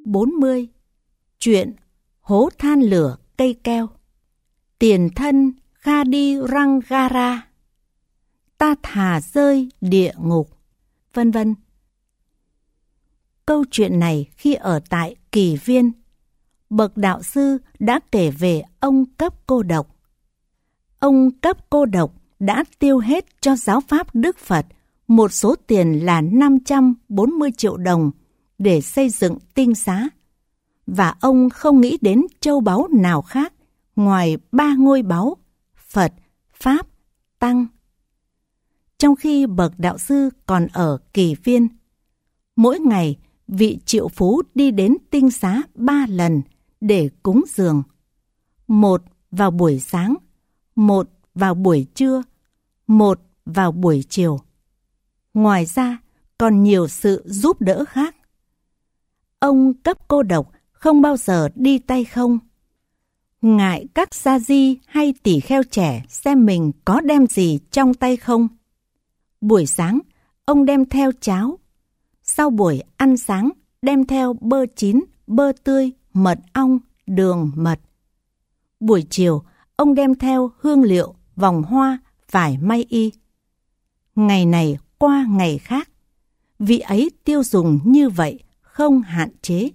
40. Chuyện hố than lửa cây keo. Tiền thân Khadirangara. Ta thà rơi địa ngục, vân vân. Câu chuyện này khi ở tại Kỳ Viên, bậc đạo sư đã kể về ông Cấp Cô Độc. Ông Cấp Cô Độc đã tiêu hết cho giáo pháp Đức Phật một số tiền là 540 triệu đồng để xây dựng tinh xá, và ông không nghĩ đến châu báu nào khác ngoài 3 ngôi báu Phật, Pháp, Tăng. Trong khi bậc đạo sư còn ở Kỳ Viên, mỗi ngày vị triệu phú đi đến tinh xá 3 lần để cúng dường. Một vào buổi sáng, một vào buổi trưa, một vào buổi chiều. Ngoài ra còn nhiều sự giúp đỡ khác. Ông Cấp Cô Độc không bao giờ đi tay không. Ngại các sa di hay tỳ kheo trẻ xem mình có đem gì trong tay không. Buổi sáng, ông đem theo cháo. Sau buổi ăn sáng, đem theo bơ chín, bơ tươi, mật ong, đường, mật. Buổi chiều, ông đem theo hương liệu, vòng hoa, vải may y. Ngày này qua ngày khác, vị ấy tiêu dùng như vậy, không hạn chế.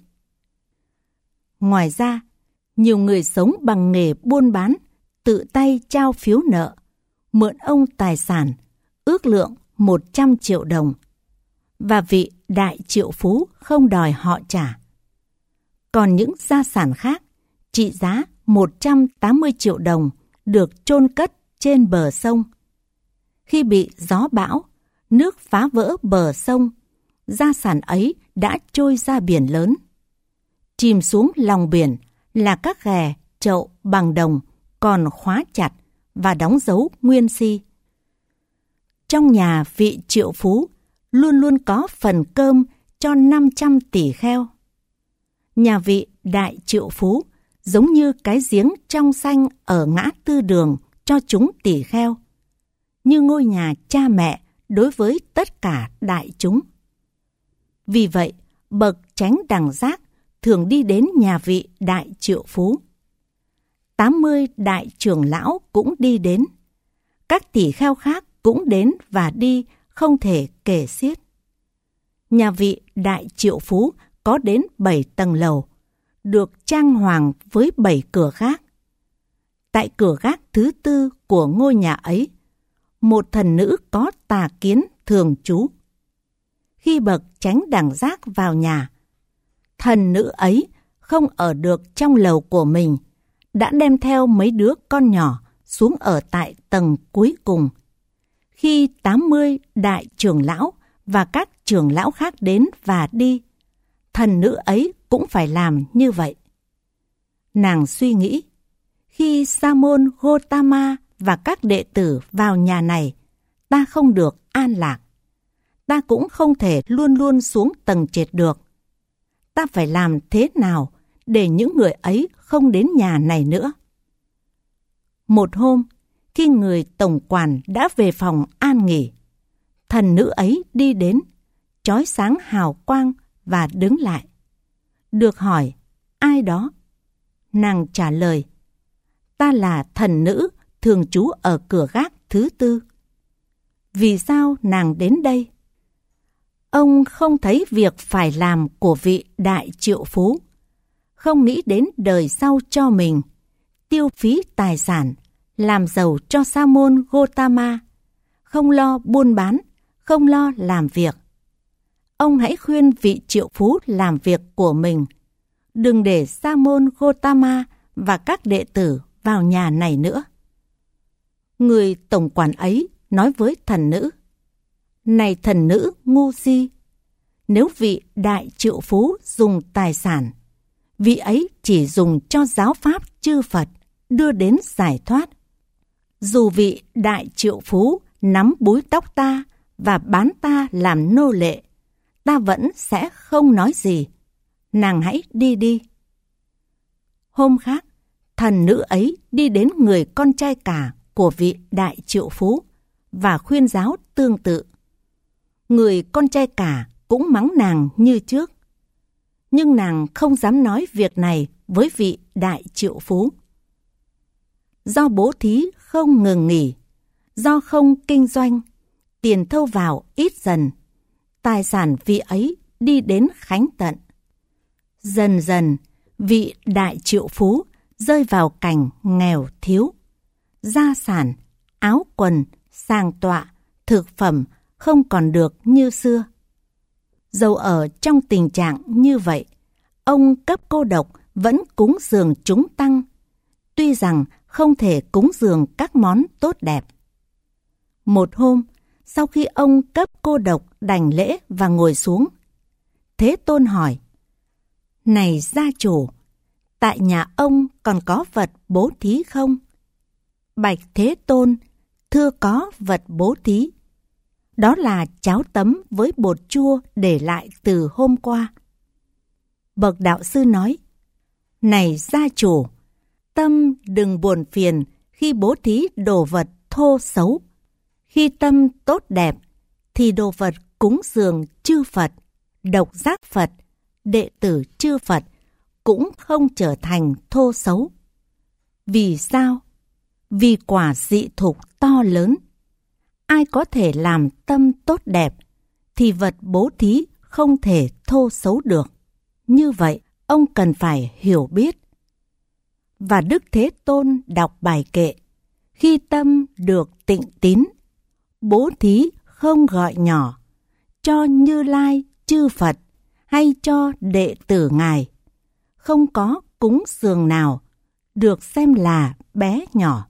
Ngoài ra, nhiều người sống bằng nghề buôn bán, tự tay trao phiếu nợ, mượn ông tài sản, ước lượng 100 triệu đồng. Và vị đại triệu phú không đòi họ trả. Còn những gia sản khác, trị giá 180 triệu đồng, được chôn cất trên bờ sông. Khi bị gió bão, nước phá vỡ bờ sông, gia sản ấy đã trôi ra biển lớn. Chìm xuống lòng biển là các ghè, chậu bằng đồng còn khóa chặt và đóng dấu nguyên si. Trong nhà vị triệu phú luôn luôn có phần cơm cho 500 tỷ kheo. Nhà vị đại triệu phú giống như cái giếng trong xanh ở ngã tư đường cho chúng tỷ kheo, như ngôi nhà cha mẹ đối với tất cả đại chúng. Vì vậy, bậc chánh đẳng giác thường đi đến nhà vị đại triệu phú. 80 đại trưởng lão cũng đi đến. Các tỷ kheo khác cũng đến và đi không thể kể xiết. Nhà vị đại triệu phú có đến 7 tầng lầu, được trang hoàng với 7 cửa gác. Tại cửa gác thứ 4 của ngôi nhà ấy, một thần nữ có tà kiến thường trú. Khi bậc chánh đẳng giác vào nhà, thần nữ ấy không ở được trong lầu của mình, đã đem theo mấy đứa con nhỏ xuống ở tại tầng cuối cùng. Khi 80 đại trưởng lão và các trưởng lão khác đến và đi, thần nữ ấy cũng phải làm như vậy. Nàng suy nghĩ, khi Sa môn Gotama và các đệ tử vào nhà này, ta không được an lạc. Ta cũng không thể luôn luôn xuống tầng trệt được. Ta phải làm thế nào để những người ấy không đến nhà này nữa? Một hôm, khi người tổng quản đã về phòng an nghỉ, thần nữ ấy đi đến, chói sáng hào quang và đứng lại. Được hỏi, ai đó? Nàng trả lời, ta là thần nữ thường trú ở cửa gác thứ 4. Vì sao nàng đến đây? Ông không thấy việc phải làm của vị đại triệu phú, không nghĩ đến đời sau cho mình, tiêu phí tài sản, làm giàu cho Sa môn Gotama, không lo buôn bán, không lo làm việc. Ông hãy khuyên vị triệu phú làm việc của mình, đừng để Sa môn Gotama và các đệ tử vào nhà này nữa. Người tổng quản ấy nói với thần nữ, này thần nữ ngu si, nếu vị đại triệu phú dùng tài sản, vị ấy chỉ dùng cho giáo pháp chư Phật đưa đến giải thoát. Dù vị đại triệu phú nắm búi tóc ta và bán ta làm nô lệ, ta vẫn sẽ không nói gì. Nàng hãy đi đi. Hôm khác, thần nữ ấy đi đến người con trai cả của vị đại triệu phú và khuyên giáo tương tự. Người con trai cả cũng mắng nàng như trước. nhưng nàng không dám nói việc này với vị đại triệu phú. Do bố thí không ngừng nghỉ, do không kinh doanh, tiền thâu vào ít dần, tài sản vị ấy đi đến khánh tận. Dần dần, vị đại triệu phú rơi vào cảnh nghèo thiếu. Gia sản, áo quần, sàng tọa, thực phẩm không còn được như xưa. Dầu ở trong tình trạng như vậy, ông Cấp Cô Độc vẫn cúng dường chúng tăng, tuy rằng không thể cúng dường các món tốt đẹp. Một hôm, sau khi ông Cấp Cô Độc đảnh lễ và ngồi xuống, Thế Tôn hỏi: Này gia chủ, tại nhà ông còn có vật bố thí không? Bạch Thế Tôn, thưa có vật bố thí. Đó là cháo tấm với bột chua để lại từ hôm qua. Bậc đạo sư nói: Này gia chủ, tâm đừng buồn phiền khi bố thí đồ vật thô xấu. Khi tâm tốt đẹp thì đồ vật cúng dường chư Phật, độc giác Phật, đệ tử chư Phật cũng không trở thành thô xấu. Vì sao? Vì quả dị thục to lớn. Ai có thể làm tâm tốt đẹp thì vật bố thí không thể thô xấu được. Như vậy, ông cần phải hiểu biết. Và Đức Thế Tôn đọc bài kệ: Khi tâm được tịnh tín, bố thí không gọi nhỏ, cho Như Lai chư Phật hay cho đệ tử Ngài, không có cúng dường nào được xem là bé nhỏ.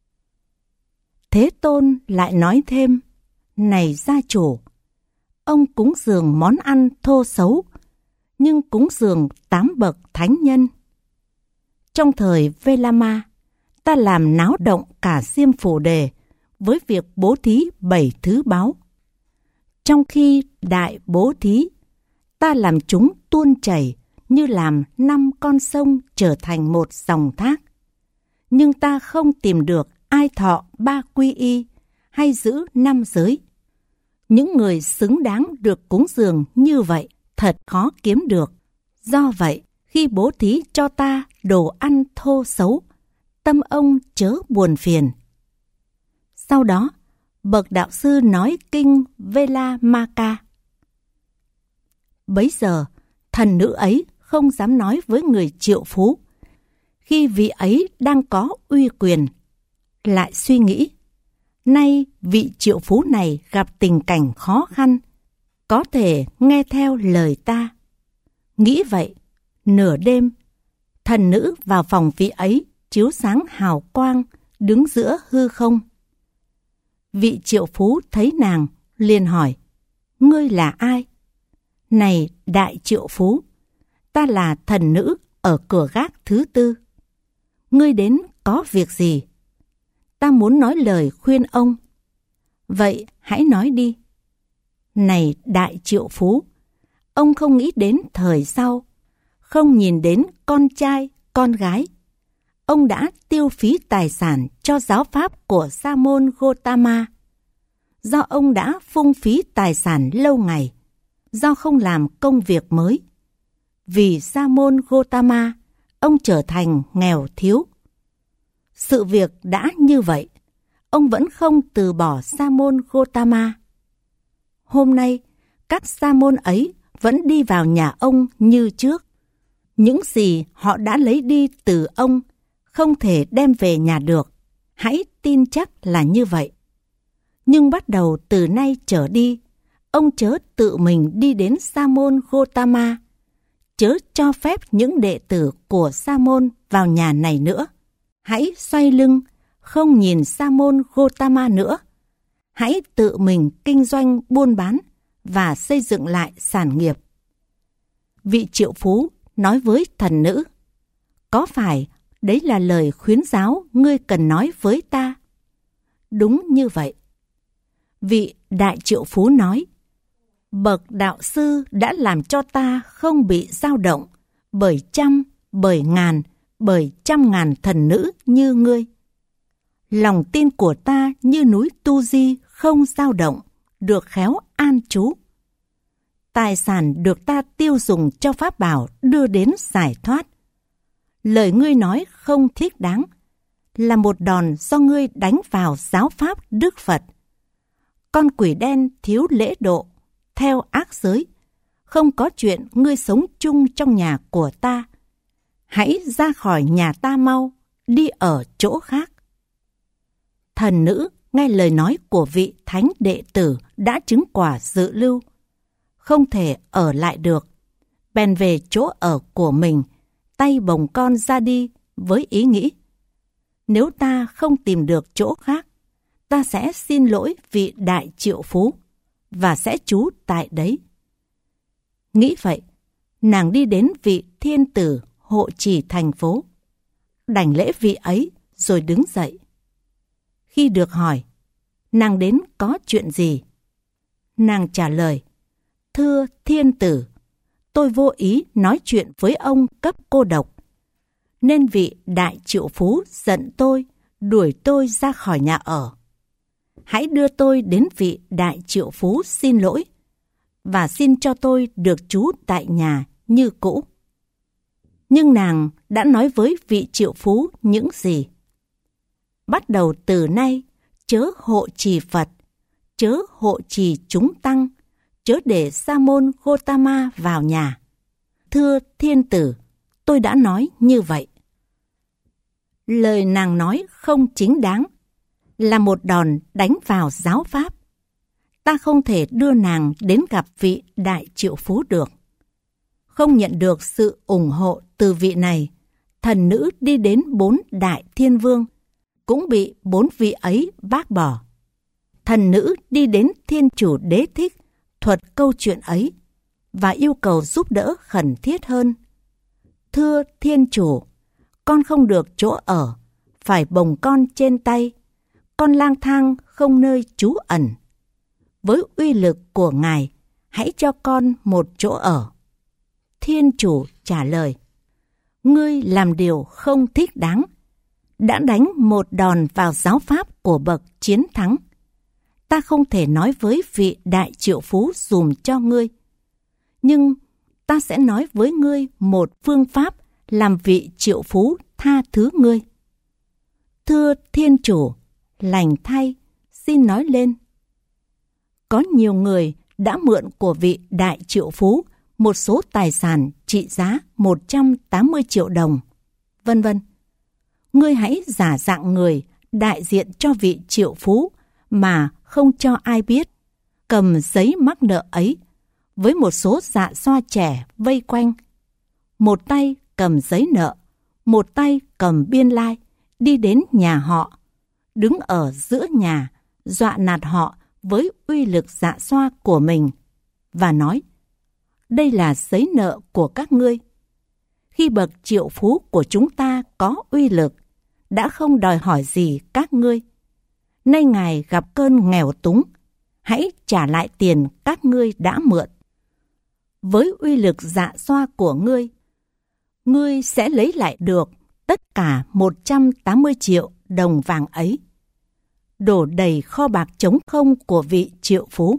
Thế Tôn lại nói thêm: Này gia chủ, ông cúng dường món ăn thô xấu, nhưng cúng dường 8 bậc thánh nhân. Trong thời Velama, ta làm náo động cả Diêm Phù Đề với việc bố thí 7 thứ báu. Trong khi đại bố thí, ta làm chúng tuôn chảy như làm 5 con sông trở thành một dòng thác. Nhưng ta không tìm được ai thọ 3 quy y hay giữ 5 giới. Những người xứng đáng được cúng dường như vậy thật khó kiếm được. Do vậy, khi bố thí cho ta đồ ăn thô xấu, tâm ông chớ buồn phiền. Sau đó, bậc đạo sư nói kinh Velamaka. Bấy giờ, thần nữ ấy không dám nói với người triệu phú, khi vị ấy đang có uy quyền. Lại suy nghĩ: nay vị triệu phú này gặp tình cảnh khó khăn, có thể nghe theo lời ta. Nghĩ vậy, nửa đêm, thần nữ vào phòng vị ấy chiếu sáng hào quang, đứng giữa hư không. Vị triệu phú thấy nàng, liền hỏi: Ngươi là ai? Này đại triệu phú, ta là thần nữ ở cửa gác thứ 4. Ngươi đến có việc gì? Ta muốn nói lời khuyên ông. Vậy hãy nói đi. Này đại triệu phú, ông không nghĩ đến thời sau, không nhìn đến con trai, con gái. Ông đã tiêu phí tài sản cho giáo pháp của Sa môn Gotama. Do ông đã phung phí tài sản lâu ngày, do không làm công việc mới. Vì Sa môn Gotama, ông trở thành nghèo thiếu. Sự việc đã như vậy, ông vẫn không từ bỏ Sa môn Gotama. Hôm nay, các sa môn ấy vẫn đi vào nhà ông như trước. Những gì họ đã lấy đi từ ông không thể đem về nhà được. Hãy tin chắc là như vậy. Nhưng bắt đầu từ nay trở đi, ông chớ tự mình đi đến Sa môn Gotama, chớ cho phép những đệ tử của Sa môn vào nhà này nữa. Hãy xoay lưng, không nhìn Sa môn Gotama nữa. Hãy tự mình kinh doanh buôn bán và xây dựng lại sản nghiệp. Vị triệu phú nói với thần nữ: Có phải đấy là lời khuyến giáo ngươi cần nói với ta? Đúng như vậy. Vị đại triệu phú nói: Bậc đạo sư đã làm cho ta không bị dao động bởi trăm, bởi ngàn, bởi trăm ngàn thần nữ như ngươi. Lòng tin của ta như núi Tu Di không dao động, được khéo an trú. tài sản được ta tiêu dùng cho pháp bảo đưa đến giải thoát. Lời ngươi nói không thích đáng, là một đòn do ngươi đánh vào giáo pháp Đức Phật. Con quỷ đen thiếu lễ độ, theo ác giới, không có chuyện ngươi sống chung trong nhà của ta. Hãy ra khỏi nhà ta mau, đi ở chỗ khác. Thần nữ nghe lời nói của vị thánh đệ tử đã chứng quả dự lưu, không thể ở lại được, bèn về chỗ ở của mình, tay bồng con ra đi với ý nghĩ: nếu ta không tìm được chỗ khác, ta sẽ xin lỗi vị đại triệu phú và sẽ trú tại đấy. Nghĩ vậy, nàng đi đến vị thiên tử hộ trì thành phố, đảnh lễ vị ấy rồi đứng dậy. Khi được hỏi, nàng đến có chuyện gì? Nàng trả lời: thưa thiên tử, tôi vô ý nói chuyện với ông cấp cô độc, nên vị đại triệu phú giận tôi, đuổi tôi ra khỏi nhà ở. Hãy đưa tôi đến vị đại triệu phú xin lỗi, và xin cho tôi được trú tại nhà như cũ. Nhưng nàng đã nói với vị triệu phú những gì? Bắt đầu từ nay, chớ hộ trì Phật, chớ hộ trì chúng tăng, chớ để Sa môn Gotama vào nhà. Thưa thiên tử, tôi đã nói như vậy. Lời nàng nói không chính đáng, là một đòn đánh vào giáo pháp. Ta không thể đưa nàng đến gặp vị đại triệu phú được. Không nhận được sự ủng hộ từ vị này, thần nữ đi đến 4 đại thiên vương, cũng bị 4 vị ấy bác bỏ. Thần nữ đi đến thiên chủ Đế Thích, thuật câu chuyện ấy và yêu cầu giúp đỡ khẩn thiết hơn. Thưa thiên chủ, con không được chỗ ở, phải bồng con trên tay, con lang thang không nơi trú ẩn. Với uy lực của ngài, hãy cho con một chỗ ở. Thiên chủ trả lời: ngươi làm điều không thích đáng, đã đánh một đòn vào giáo pháp của bậc chiến thắng. Ta không thể nói với vị đại triệu phú dùm cho ngươi, nhưng ta sẽ nói với ngươi một phương pháp làm vị triệu phú tha thứ ngươi. Thưa thiên chủ, lành thay, xin nói lên. Có nhiều người đã mượn của vị đại triệu phú một số tài sản trị giá 180 triệu đồng, vân vân. Ngươi hãy giả dạng người đại diện cho vị triệu phú mà không cho ai biết, cầm giấy mắc nợ ấy với một số dạ xoa trẻ vây quanh. Một tay cầm giấy nợ, một tay cầm biên lai, đi đến nhà họ, đứng ở giữa nhà, dọa nạt họ với uy lực dạ xoa của mình, và nói: đây là giấy nợ của các ngươi. Khi bậc triệu phú của chúng ta có uy lực, đã không đòi hỏi gì các ngươi. Nay ngài gặp cơn nghèo túng, hãy trả lại tiền các ngươi đã mượn. Với uy lực dạ xoa của ngươi sẽ lấy lại được tất cả 180 triệu đồng vàng ấy, đổ đầy kho bạc trống không của vị triệu phú.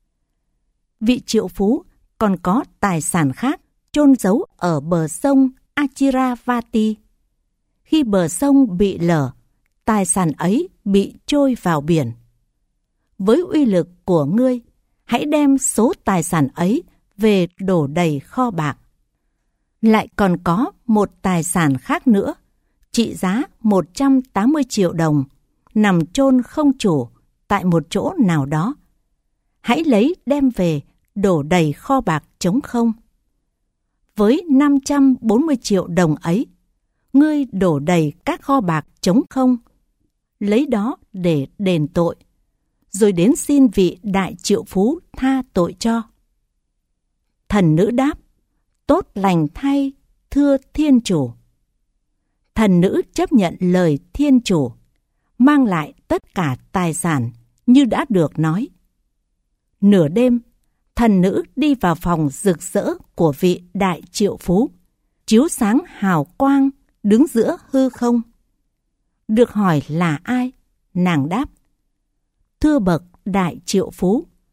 Vị triệu phú còn có tài sản khác chôn giấu ở bờ sông Achiravati. Khi bờ sông bị lở, tài sản ấy bị trôi vào biển. Với uy lực của ngươi, hãy đem số tài sản ấy về đổ đầy kho bạc. Lại còn có một tài sản khác nữa, trị giá 180 triệu đồng, nằm chôn không chủ tại một chỗ nào đó. Hãy lấy đem về đổ đầy kho bạc trống không. Với 540 triệu đồng ấy, ngươi đổ đầy các kho bạc trống không, lấy đó để đền tội, rồi đến xin vị đại triệu phú tha tội cho. Thần nữ đáp: tốt lành thay, thưa thiên chủ. Thần nữ chấp nhận lời thiên chủ, mang lại tất cả tài sản như đã được nói. Nửa đêm, thần nữ đi vào phòng rực rỡ của vị đại triệu phú, chiếu sáng hào quang, đứng giữa hư không. Được hỏi là ai, nàng đáp: thưa bậc đại triệu phú,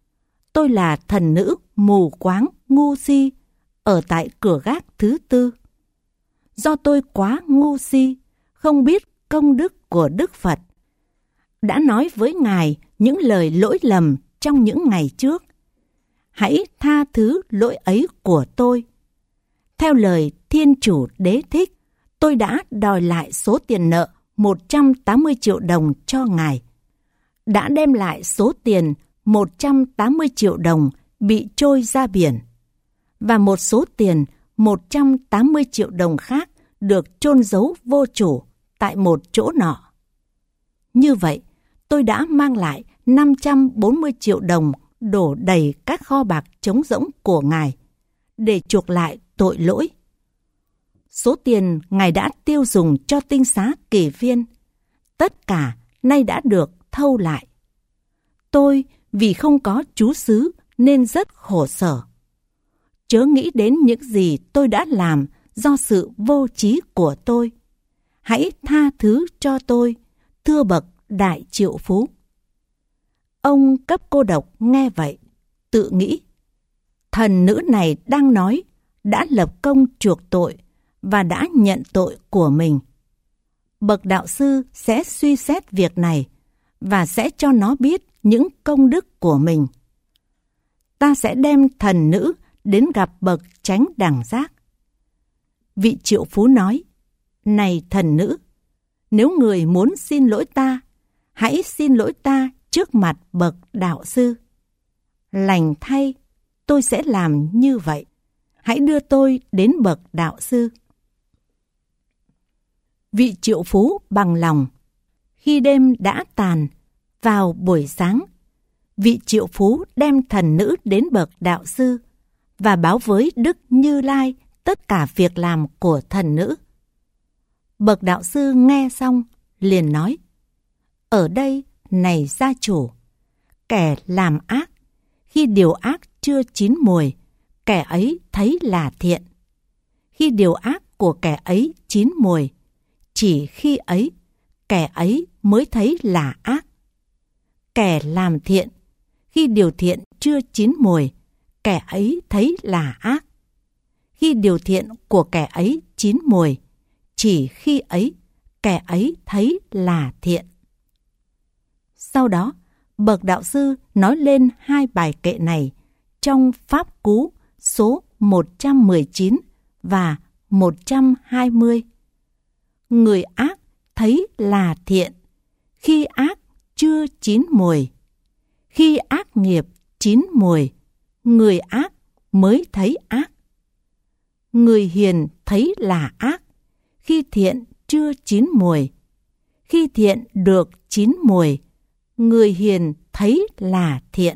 tôi là thần nữ mù quáng ngu si ở tại cửa gác thứ tư. Do tôi quá ngu si, không biết công đức của Đức Phật, đã nói với Ngài những lời lỗi lầm trong những ngày trước. Hãy tha thứ lỗi ấy của tôi. Theo lời Thiên Chủ Đế Thích, tôi đã đòi lại số tiền nợ 180 triệu đồng cho Ngài. Đã đem lại số tiền 180 triệu đồng bị trôi ra biển, và một số tiền 180 triệu đồng khác được chôn giấu vô chủ tại một chỗ nọ. Như vậy, tôi đã mang lại 540 triệu đồng đổ đầy các kho bạc trống rỗng của Ngài để chuộc lại tội lỗi. Số tiền Ngài đã tiêu dùng cho tinh xá Kỳ Viên, tất cả nay đã được thâu lại. Tôi vì không có trú xứ nên rất khổ sở. Chớ nghĩ đến những gì tôi đã làm do sự vô trí của tôi. Hãy tha thứ cho tôi, thưa bậc đại triệu phú. Ông Cấp Cô Độc nghe vậy, tự nghĩ, thần nữ này đang nói đã lập công chuộc tội và đã nhận tội của mình. Bậc đạo sư sẽ suy xét việc này và sẽ cho nó biết những công đức của mình. Ta sẽ đem thần nữ đến gặp bậc chánh đẳng giác. Vị triệu phú nói, này thần nữ, nếu người muốn xin lỗi ta, hãy xin lỗi ta trước mặt bậc đạo sư. Lành thay, tôi sẽ làm như vậy. Hãy đưa tôi đến bậc đạo sư. Vị triệu phú bằng lòng. Khi đêm đã tàn, vào buổi sáng, vị triệu phú đem thần nữ đến bậc đạo sư và báo với Đức Như Lai tất cả việc làm của thần nữ. Bậc đạo sư nghe xong liền nói, ở đây này gia chủ, kẻ làm ác, khi điều ác chưa chín mùi, kẻ ấy thấy là thiện. Khi điều ác của kẻ ấy chín mùi, chỉ khi ấy, kẻ ấy mới thấy là ác. Kẻ làm thiện, khi điều thiện chưa chín mùi, kẻ ấy thấy là ác. Khi điều thiện của kẻ ấy chín mùi, chỉ khi ấy, kẻ ấy thấy là thiện. Sau đó, bậc đạo sư nói lên hai bài kệ này trong Pháp Cú số 119 và 120. Người ác thấy là thiện, khi ác chưa chín mùi. Khi ác nghiệp chín mùi, người ác mới thấy ác. Người hiền thấy là ác, khi thiện chưa chín mùi. Khi thiện được chín mùi, người hiền thấy là thiện.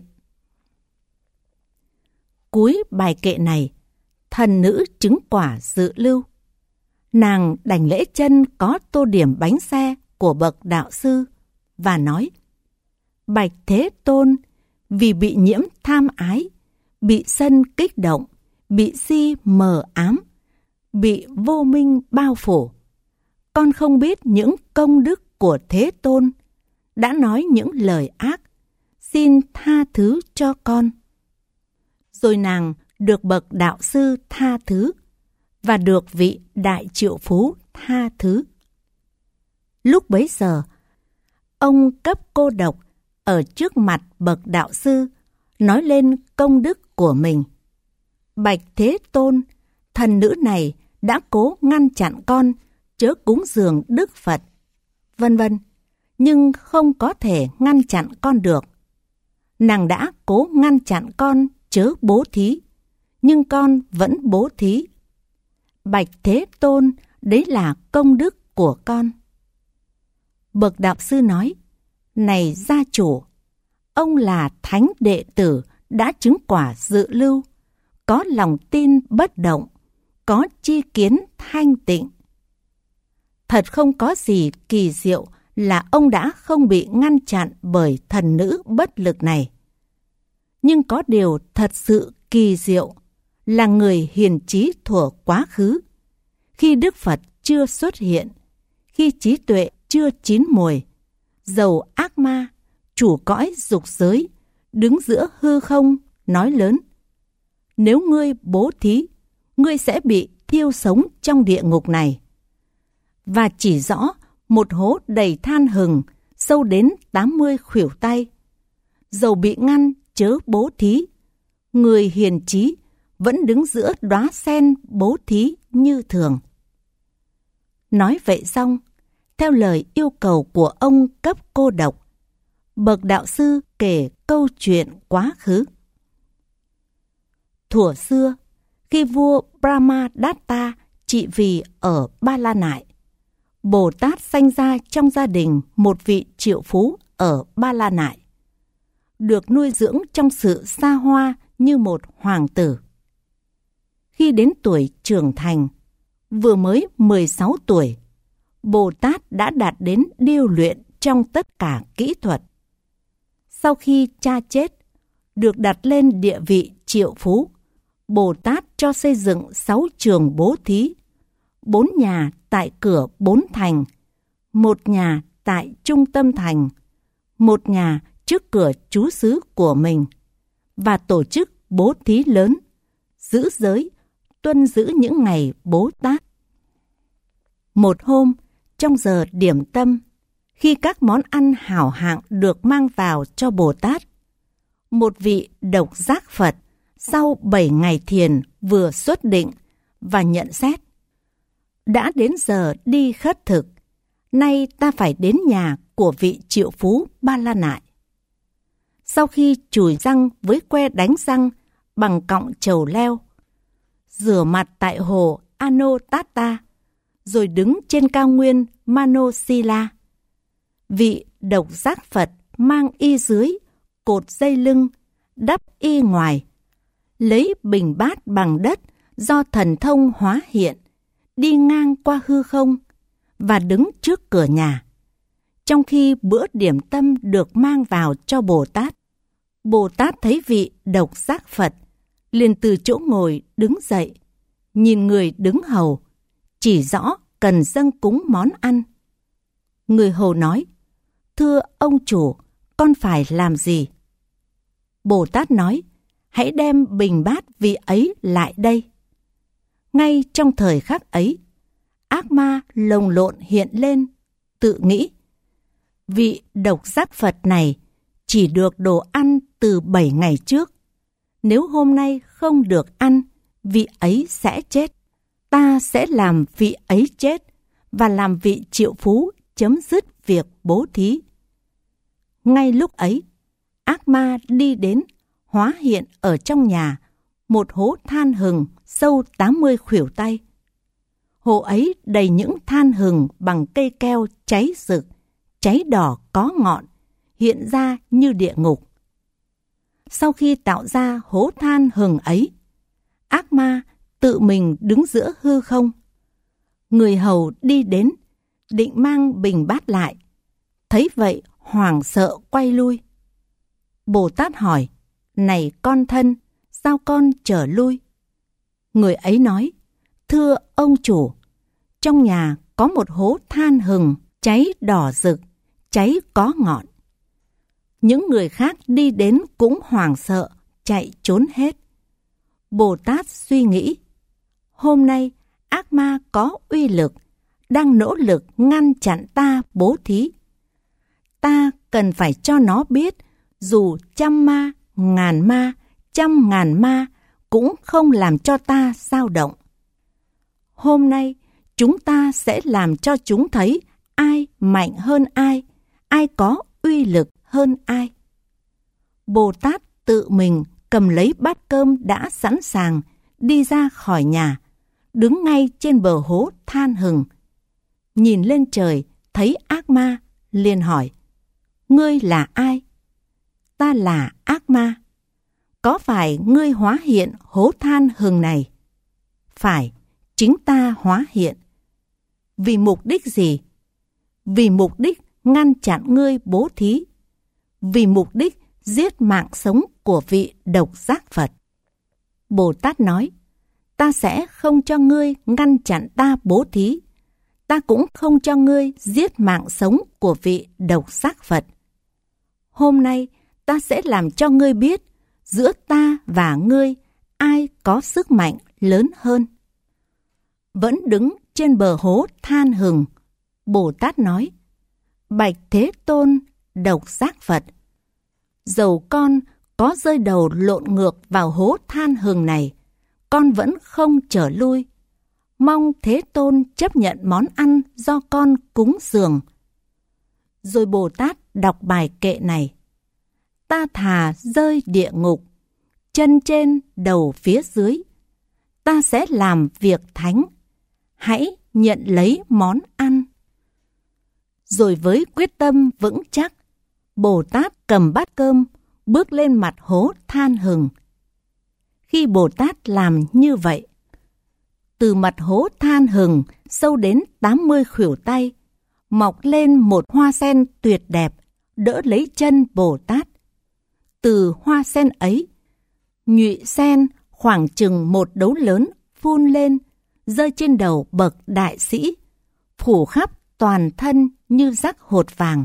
Cuối bài kệ này, thần nữ chứng quả dự lưu. Nàng đảnh lễ chân có tô điểm bánh xe của bậc đạo sư và nói, bạch Thế Tôn, vì bị nhiễm tham ái, bị sân kích động, bị si mờ ám, bị vô minh bao phủ, con không biết những công đức của Thế Tôn, đã nói những lời ác, xin tha thứ cho con. Rồi nàng được bậc đạo sư tha thứ và được vị đại triệu phú tha thứ. Lúc bấy giờ, ông Cấp Cô Độc ở trước mặt bậc đạo sư nói lên công đức của mình. Bạch Thế Tôn, thần nữ này đã cố ngăn chặn con chớ cúng dường Đức Phật, vân vân, nhưng không có thể ngăn chặn con được. Nàng đã cố ngăn chặn con chớ bố thí, nhưng con vẫn bố thí. Bạch Thế Tôn, đấy là công đức của con. Bậc đạo sư nói, này gia chủ, ông là thánh đệ tử đã chứng quả dự lưu, có lòng tin bất động, có chi kiến thanh tịnh. Thật không có gì kỳ diệu là ông đã không bị ngăn chặn bởi thần nữ bất lực này. Nhưng có điều thật sự kỳ diệu là người hiền trí thuở quá khứ, khi Đức Phật chưa xuất hiện, khi trí tuệ chưa chín mùi, dầu ác ma, chủ cõi dục giới, đứng giữa hư không nói lớn: nếu ngươi bố thí, ngươi sẽ bị thiêu sống trong địa ngục này. Và chỉ rõ một hố đầy than hừng, sâu đến 80 khuỷu tay. Dầu bị ngăn chớ bố thí, người hiền trí vẫn đứng giữa đóa sen bố thí như thường. Nói vậy xong, theo lời yêu cầu của ông cấp cô độc, bậc đạo sư kể câu chuyện quá khứ. Thuở xưa, khi vua Brahmadatta trị vì ở Ba La Nại, Bồ Tát sanh ra trong gia đình một vị triệu phú ở Ba La Nại, được nuôi dưỡng trong sự xa hoa như một hoàng tử. Khi đến tuổi trưởng thành, vừa mới 16 tuổi, Bồ Tát đã đạt đến điêu luyện trong tất cả kỹ thuật. Sau khi cha chết, được đặt lên địa vị triệu phú, Bồ Tát cho xây dựng 6 trường bố thí, 4 nhà tại cửa 4 thành, 1 nhà tại trung tâm thành, 1 nhà trước cửa trú xứ của mình, và tổ chức bố thí lớn, giữ giới, tuân giữ những ngày Bố Tát. Một hôm, trong giờ điểm tâm, khi các món ăn hảo hạng được mang vào cho Bồ Tát, một vị độc giác Phật sau 7 ngày thiền vừa xuất định và nhận xét: đã đến giờ đi khất thực, nay ta phải đến nhà của vị triệu phú Ba La Nại. Sau khi chùi răng với que đánh răng bằng cọng trầu leo, rửa mặt tại hồ Anotata, rồi đứng trên cao nguyên Manosila, vị độc giác Phật mang y dưới, cột dây lưng, đắp y ngoài, lấy bình bát bằng đất do thần thông hóa hiện, đi ngang qua hư không và đứng trước cửa nhà. Trong khi bữa điểm tâm được mang vào cho Bồ Tát, Bồ Tát thấy vị độc giác Phật, liền từ chỗ ngồi đứng dậy, nhìn người đứng hầu, chỉ rõ cần dâng cúng món ăn. Người hầu nói: thưa ông chủ, con phải làm gì? Bồ Tát nói: hãy đem bình bát vị ấy lại đây. Ngay trong thời khắc ấy, ác ma lồng lộn hiện lên, tự nghĩ: vị độc giác Phật này chỉ được đồ ăn từ 7 ngày trước. Nếu hôm nay không được ăn, vị ấy sẽ chết. Ta sẽ làm vị ấy chết và làm vị triệu phú chấm dứt việc bố thí. Ngay lúc ấy, ác ma đi đến, hóa hiện ở trong nhà một hố than hừng sâu 80 khuỷu tay. Hồ ấy đầy những than hừng bằng cây keo cháy rực, cháy đỏ có ngọn, hiện ra như địa ngục. Sau khi tạo ra hố than hừng ấy, ác ma tự mình đứng giữa hư không. Người hầu đi đến, định mang bình bát lại. Thấy vậy, hoảng sợ quay lui. Bồ Tát hỏi: này con thân, sao con trở lui? Người ấy nói: thưa ông chủ, trong nhà có một hố than hừng cháy đỏ rực, cháy có ngọn. Những người khác đi đến cũng hoảng sợ, chạy trốn hết. Bồ Tát suy nghĩ: hôm nay ác ma có uy lực, đang nỗ lực ngăn chặn ta bố thí. Ta cần phải cho nó biết, dù 100 ma, 1000 ma, 100.000 ma cũng không làm cho ta dao động. Hôm nay chúng ta sẽ làm cho chúng thấy ai mạnh hơn ai, ai có uy lực hơn ai. Bồ Tát tự mình cầm lấy bát cơm đã sẵn sàng, đi ra khỏi nhà, đứng ngay trên bờ hố than hừng. Nhìn lên trời, thấy ác ma, liền hỏi: ngươi là ai? Ta là ác ma. Có phải ngươi hóa hiện hố than hừng này? Phải, chính ta hóa hiện. Vì mục đích gì? Vì mục đích ngăn chặn ngươi bố thí. Vì mục đích giết mạng sống của vị độc giác Phật. Bồ Tát nói: ta sẽ không cho ngươi ngăn chặn ta bố thí. Ta cũng không cho ngươi giết mạng sống của vị độc giác Phật. Hôm nay ta sẽ làm cho ngươi biết, giữa ta và ngươi, ai có sức mạnh lớn hơn? Vẫn đứng trên bờ hố than hừng, Bồ Tát nói: Bạch Thế Tôn, Độc Giác Phật, dầu con có rơi đầu lộn ngược vào hố than hừng này, con vẫn không trở lui. Mong Thế Tôn chấp nhận món ăn do con cúng dường. Rồi Bồ Tát đọc bài kệ này: Ta thà rơi địa ngục, chân trên đầu phía dưới, ta sẽ làm việc thánh, hãy nhận lấy món ăn. Rồi với quyết tâm vững chắc, Bồ Tát cầm bát cơm, bước lên mặt hố than hừng. Khi Bồ Tát làm như vậy, từ mặt hố than hừng sâu đến 80 khuỷu tay, mọc lên một hoa sen tuyệt đẹp, đỡ lấy chân Bồ Tát. Từ hoa sen ấy, nhụy sen khoảng chừng một đấu lớn phun lên, rơi trên đầu bậc đại sĩ, phủ khắp toàn thân như rắc hột vàng.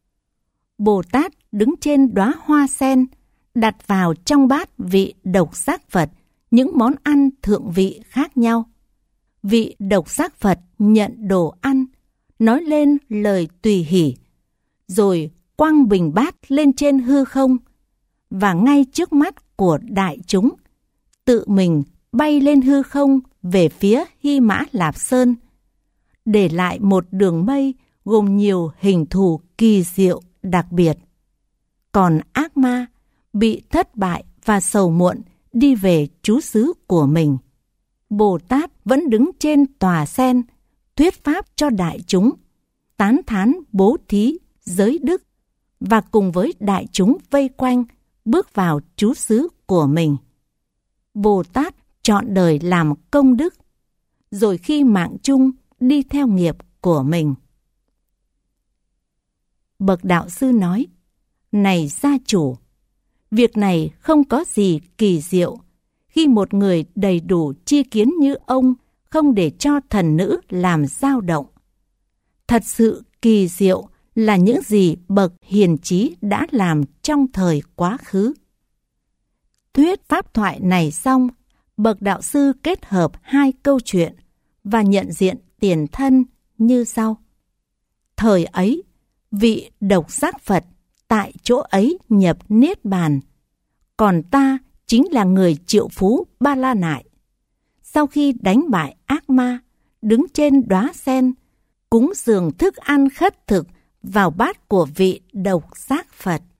Bồ Tát đứng trên đóa hoa sen, đặt vào trong bát vị Độc Giác Phật những món ăn thượng vị khác nhau. Vị Độc Giác Phật nhận đồ ăn, nói lên lời tùy hỷ, rồi quăng bình bát lên trên hư không, và ngay trước mắt của đại chúng, tự mình bay lên hư không về phía Hy Mã Lạp Sơn, để lại một đường mây gồm nhiều hình thù kỳ diệu đặc biệt. Còn ác ma bị thất bại và sầu muộn đi về trú xứ của mình. Bồ Tát vẫn đứng trên tòa sen, thuyết pháp cho đại chúng, tán thán bố thí, giới đức, và cùng với đại chúng vây quanh bước vào trú xứ của mình. Bồ Tát trọn đời làm công đức, rồi khi mạng chung đi theo nghiệp của mình. Bậc đạo sư nói: Này gia chủ, việc này không có gì kỳ diệu khi một người đầy đủ tri kiến như ông không để cho thần nữ làm dao động. Thật sự kỳ diệu là những gì bậc hiền trí đã làm trong thời quá khứ. Thuyết pháp thoại này xong, bậc đạo sư kết hợp hai câu chuyện và nhận diện tiền thân như sau. Thời ấy, vị Độc Giác Phật tại chỗ ấy nhập niết bàn, còn ta chính là người triệu phú Ba La Nại. Sau khi đánh bại ác ma, đứng trên đóa sen, cúng dường thức ăn khất thực vào bát của vị Độc Giác Phật.